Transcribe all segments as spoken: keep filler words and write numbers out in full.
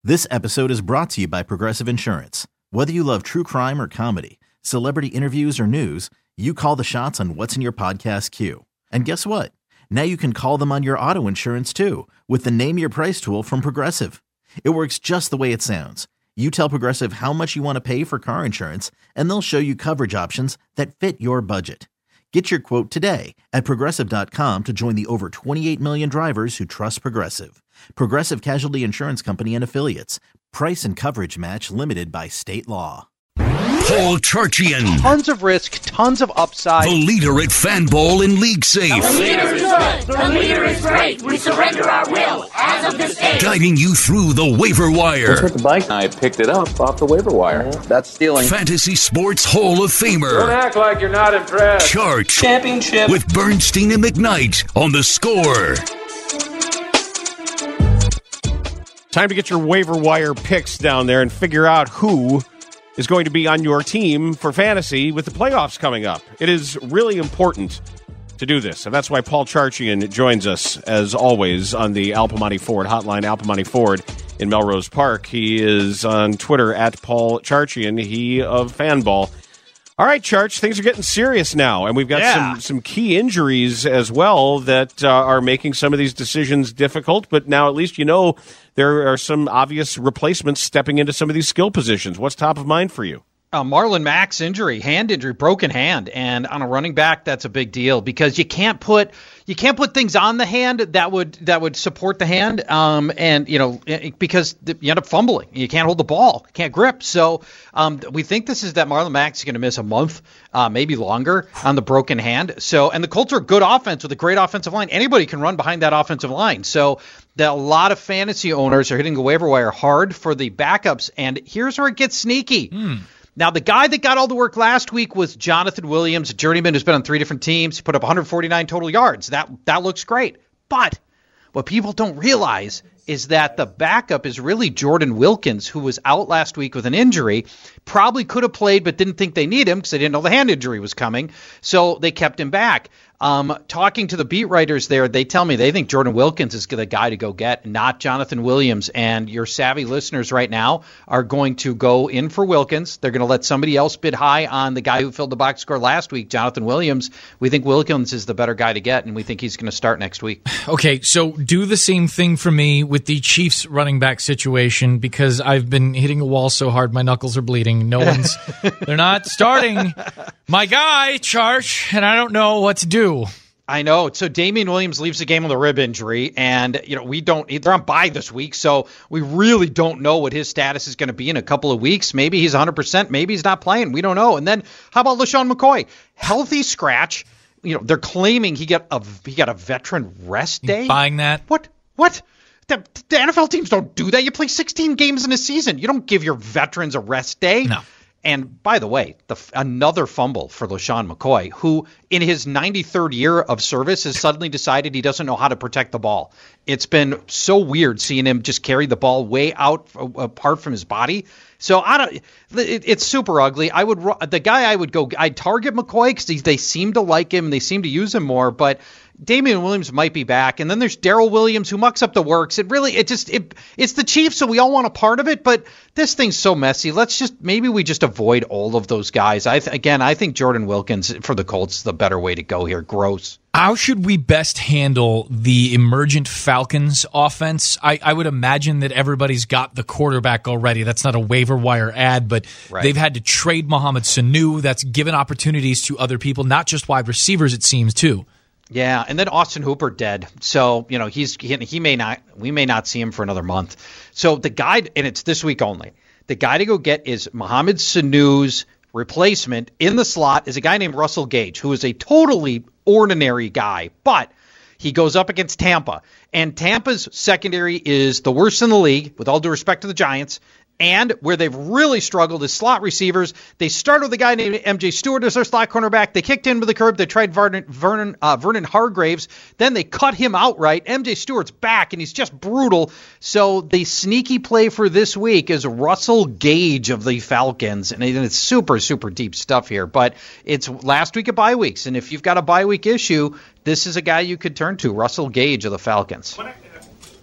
This episode is brought to you by Progressive Insurance. Whether you love true crime or comedy, celebrity interviews or news, you call the shots on what's in your podcast queue. And guess what? Now you can call them on your auto insurance too with the Name Your Price tool from Progressive. It works just the way it sounds. You tell Progressive how much you want to pay for car insurance, and they'll show you coverage options that fit your budget. Get your quote today at Progressive dot com to join the over twenty-eight million drivers who trust Progressive. Progressive Casualty Insurance Company and Affiliates. Price and coverage match limited by state law. Paul Charchian. Tons of risk, tons of upside. The leader at Fanball and League Safe. The leader is good. The leader is great. We surrender our will as of this day. Guiding you through the waiver wire. What's with the bike? I picked it up off the waiver wire. Mm-hmm. That's stealing. Fantasy Sports Hall of Famer. Don't act like you're not impressed. Charch. Championship. With Bernstein and McKnight on The Score. Time to get your waiver wire picks down there and figure out who is going to be on your team for fantasy with the playoffs coming up. It is really important to do this, and that's why Paul Charchian joins us, as always, on the Al Piemonte Ford hotline, Al Piemonte Ford in Melrose Park. He is on Twitter at Paul Charchian, he of Fanball. All right, Charch, things are getting serious now, and we've got Yeah. some, some key injuries as well that uh, are making some of these decisions difficult, but now at least you know there are some obvious replacements stepping into some of these skill positions. What's top of mind for you? Uh, Marlon Mack's injury, hand injury, broken hand, and on a running back, that's a big deal because you can't put you can't put things on the hand that would that would support the hand, um, and you know because you end up fumbling, you can't hold the ball, you can't grip. So um, we think this is that Marlon Mack's going to miss a month, uh, maybe longer, on the broken hand. So and the Colts are a good offense with a great offensive line. Anybody can run behind that offensive line. So that a lot of fantasy owners are hitting the waiver wire hard for the backups, and here's where it gets sneaky. Mm. Now, the guy that got all the work last week was Jonathan Williams, a journeyman who's been on three different teams. He put up one hundred forty-nine total yards. That that looks great. But what people don't realize is that the backup is really Jordan Wilkins, who was out last week with an injury. Probably could have played, but didn't think they need him because they didn't know the hand injury was coming. So they kept him back. Um, talking to the beat writers there, they tell me they think Jordan Wilkins is the guy to go get, not Jonathan Williams. And your savvy listeners right now are going to go in for Wilkins. They're going to let somebody else bid high on the guy who filled the box score last week, Jonathan Williams. We think Wilkins is the better guy to get, and we think he's going to start next week. Okay, so do the same thing for me with the Chiefs running back situation because I've been hitting a wall so hard my knuckles are bleeding. No one's – they're not starting my guy, Charch, and I don't know what to do. I know. So Damian Williams leaves the game with a rib injury, and you know we don't. They're on bye this week, so we really don't know what his status is going to be in a couple of weeks. Maybe he's one hundred percent. Maybe he's not playing. We don't know. And then how about LaShawn McCoy? Healthy scratch. You know they're claiming he got a he got a veteran rest day. You buying that? What? What? The, the N F L teams don't do that. You play sixteen games in a season. You don't give your veterans a rest day. No. And by the way, the, another fumble for LaShawn McCoy, who in his ninety-third year of service has suddenly decided he doesn't know how to protect the ball. It's been so weird seeing him just carry the ball way out uh, apart from his body. So I don't. It, it's super ugly. I would the guy I would go. I'd target McCoy because they seem to like him. They seem to use him more, but Damian Williams might be back, and then there's Darrell Williams who mucks up the works. It really, it just, it, it's the Chiefs, so we all want a part of it, but this thing's so messy. Let's just, maybe we just avoid all of those guys. I th- Again, I think Jordan Wilkins for the Colts is the better way to go here. Gross. How should we best handle the emergent Falcons offense? I, I would imagine that everybody's got the quarterback already. That's not a waiver wire ad, but right. They've had to trade Mohamed Sanu. That's given opportunities to other people, not just wide receivers, it seems, too. Yeah, and then Austin Hooper dead. So, you know, he's he, he may not we may not see him for another month. So the guy, and it's this week only, the guy to go get is Mohamed Sanu's replacement in the slot is a guy named Russell Gage, who is a totally ordinary guy, but he goes up against Tampa. And Tampa's secondary is the worst in the league, with all due respect to the Giants. And where they've really struggled is slot receivers. They started with a guy named M J Stewart as their slot cornerback. They kicked into the curb. They tried Vernon, Vernon, uh, Vernon Hargraves. Then they cut him outright. M J Stewart's back, and he's just brutal. So the sneaky play for this week is Russell Gage of the Falcons. And it's super, super deep stuff here. But it's last week of bye weeks. And if you've got a bye week issue, this is a guy you could turn to, Russell Gage of the Falcons.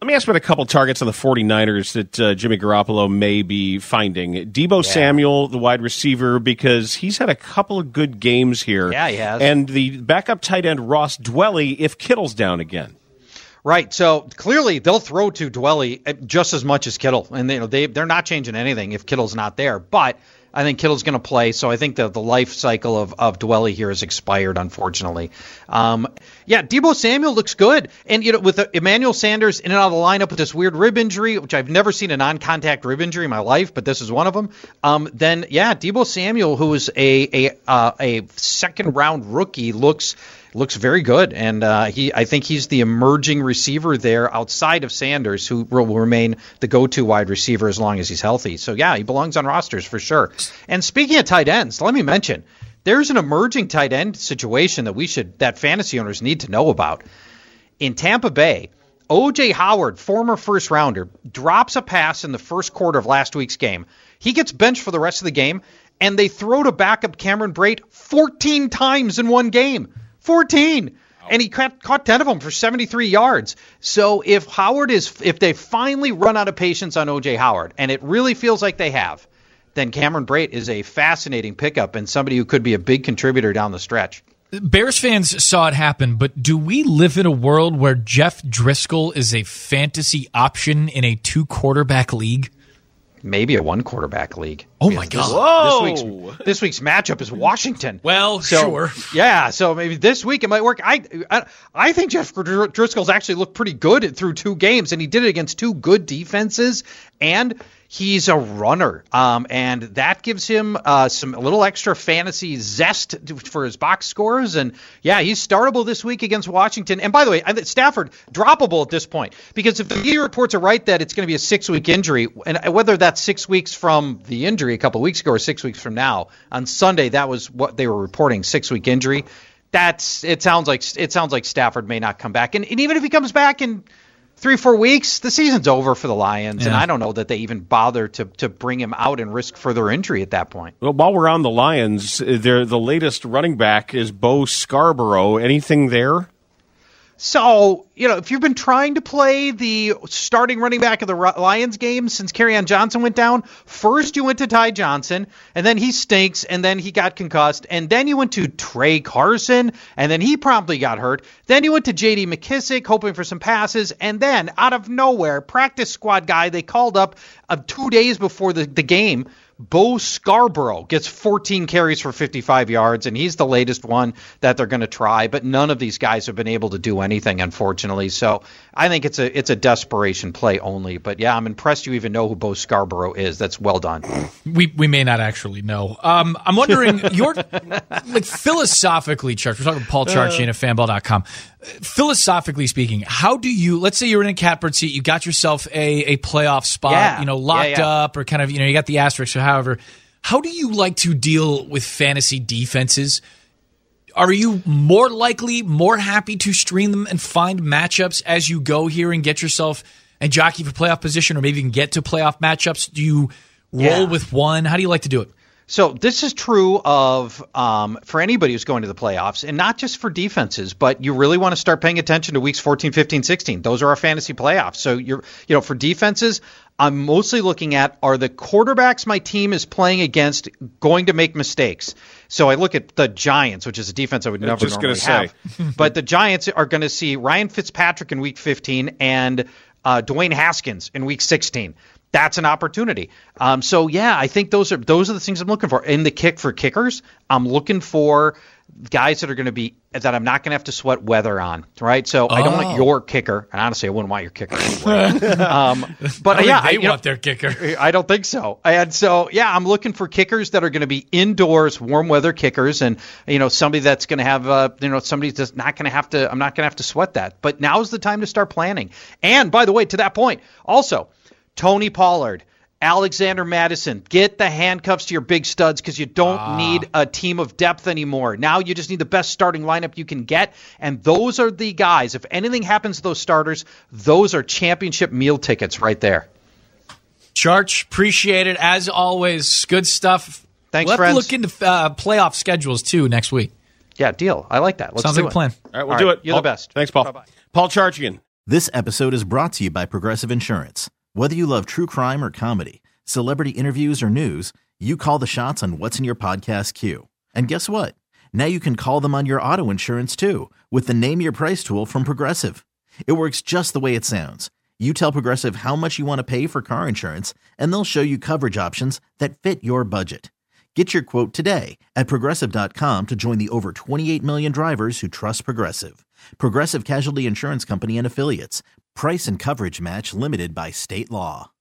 Let me ask about a couple targets on the 49ers that uh, Jimmy Garoppolo may be finding. Deebo yeah. Samuel, the wide receiver, because he's had a couple of good games here. Yeah, he has. And the backup tight end, Ross Dwelley, if Kittle's down again. Right, so clearly they'll throw to Dwelley just as much as Kittle, and they, you know, they, they're not changing anything if Kittle's not there, but I think Kittle's going to play, so I think the, the life cycle of, of Dwelley here has expired, unfortunately. Um, yeah, Deebo Samuel looks good, and you know, with Emmanuel Sanders in and out of the lineup with this weird rib injury, which I've never seen a non-contact rib injury in my life, but this is one of them, um, then yeah, Deebo Samuel, who is a, a, uh, a second-round rookie, looks... looks very good, and uh, he I think he's the emerging receiver there outside of Sanders, who will remain the go-to wide receiver as long as he's healthy. So, yeah, he belongs on rosters for sure. And speaking of tight ends, let me mention, there's an emerging tight end situation that we should that fantasy owners need to know about. In Tampa Bay, O J Howard, former first-rounder, drops a pass in the first quarter of last week's game. He gets benched for the rest of the game, and they throw to backup Cameron Brate fourteen times in one game. fourteen, and he caught, caught ten of them for seventy-three yards. So if Howard is, if they finally run out of patience on O J Howard, and it really feels like they have, then Cameron Brate is a fascinating pickup and somebody who could be a big contributor down the stretch. Bears fans saw it happen, but do we live in a world where Jeff Driscoll is a fantasy option in a two-quarterback league? Maybe a one-quarterback league. Oh, my God. This, Whoa. This week's, this week's matchup is Washington. Well, so, sure. Yeah, so maybe this week it might work. I, I I think Jeff Driscoll's actually looked pretty good through two games, and he did it against two good defenses, and he's a runner, um, and that gives him uh, some a little extra fantasy zest for his box scores. And yeah, he's startable this week against Washington. And by the way, I think Stafford droppable at this point, because if the media reports are right that it's going to be a six-week injury, and whether that's six weeks from the injury a couple of weeks ago or six weeks from now, on Sunday that was what they were reporting, six-week injury. That's it sounds like it sounds like Stafford may not come back, and, and even if he comes back in Three, four weeks, the season's over for the Lions, yeah. and I don't know that they even bother to to bring him out and risk further injury at that point. Well, while we're on the Lions, they're, the latest running back is Bo Scarborough. Anything there? So, you know, if you've been trying to play the starting running back of the Lions game since Kerryon Johnson went down, first you went to Ty Johnson, and then he stinks, and then he got concussed, and then you went to Trey Carson, and then he promptly got hurt. Then you went to J D McKissick, hoping for some passes, and then out of nowhere, practice squad guy they called up uh, two days before the, the game, Bo Scarborough gets fourteen carries for fifty-five yards, and he's the latest one that they're going to try. But none of these guys have been able to do anything, unfortunately. So I think it's a it's a desperation play only. But yeah, I'm impressed you even know who Bo Scarborough is. That's well done. We we may not actually know. Um, I'm wondering, your like philosophically, Church. We're talking to Paul Charchian at fanball dot com. Philosophically speaking, how do you, let's say you're in a catbird seat, you got yourself a, a playoff spot, yeah. you know, locked yeah, yeah. up, or kind of, you know, you got the asterisk or however. How do you like to deal with fantasy defenses? Are you more likely, more happy to stream them and find matchups as you go here and get yourself and jockey for playoff position, or maybe even get to playoff matchups? Do you roll yeah. with one? How do you like to do it? So this is true of um, for anybody who's going to the playoffs, and not just for defenses, but you really want to start paying attention to weeks fourteen, fifteen, sixteen. Those are our fantasy playoffs. So you're, you know, for defenses, I'm mostly looking at, are the quarterbacks my team is playing against going to make mistakes? So I look at the Giants, which is a defense I would never just normally gonna have. Say. But the Giants are going to see Ryan Fitzpatrick in week fifteen and uh, Dwayne Haskins in week sixteen. That's an opportunity. Um, so yeah, I think those are those are the things I'm looking for. In the kick for kickers, I'm looking for guys that are going to be that I'm not going to have to sweat weather on, right? So oh. I don't want your kicker, and honestly, I wouldn't want your kicker anyway. um, but I yeah, they I, you want know, their kicker. I don't think so. And so yeah, I'm looking for kickers that are going to be indoors, warm weather kickers, and you know somebody that's going to have, uh, you know, somebody that's not going to have to. I'm not going to have to sweat that. But now's the time to start planning. And by the way, to that point, also. Tony Pollard, Alexander Madison, get the handcuffs to your big studs because you don't ah. need a team of depth anymore. Now you just need the best starting lineup you can get, and those are the guys. If anything happens to those starters, those are championship meal tickets right there. Charch, appreciate it. As always, good stuff. Thanks, we'll friends. We'll have to look into uh, playoff schedules, too, next week. Yeah, deal. I like that. Let's Sounds do like it. a plan. All right, we'll All do right, it. You're Paul, the best. Thanks, Paul. Bye-bye. Paul Charchian. This episode is brought to you by Progressive Insurance. Whether you love true crime or comedy, celebrity interviews or news, you call the shots on what's in your podcast queue. And guess what? Now you can call them on your auto insurance too with the Name Your Price tool from Progressive. It works just the way it sounds. You tell Progressive how much you want to pay for car insurance, and they'll show you coverage options that fit your budget. Get your quote today at Progressive dot com to join the over twenty-eight million drivers who trust Progressive. Progressive Casualty Insurance Company and Affiliates. Price and coverage match limited by state law.